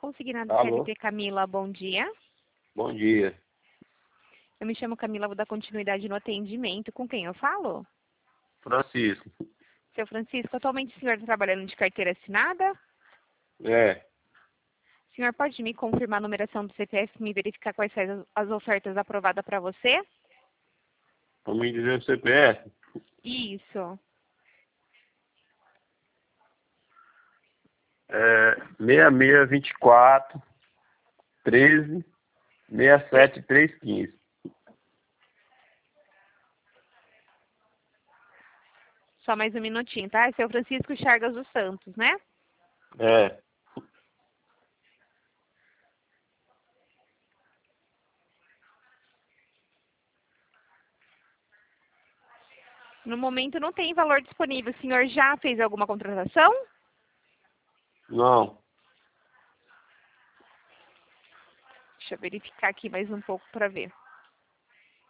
Consignado Alô? CLT Camila, bom dia. Bom dia. Eu me chamo Camila, vou dar continuidade no atendimento. Com quem eu falo? Francisco. Seu Francisco, atualmente o senhor está trabalhando de carteira assinada? É. O senhor pode me confirmar a numeração do CPF e me verificar quais são as ofertas aprovadas para você? Vamos me dizer o CPF? Isso. É 6624 13 67 315. Só mais um minutinho, tá? É seu Francisco Chagas dos Santos, né? É. No momento não tem valor disponível. O senhor já fez alguma contratação? Não. Deixa eu verificar aqui mais um pouco para ver.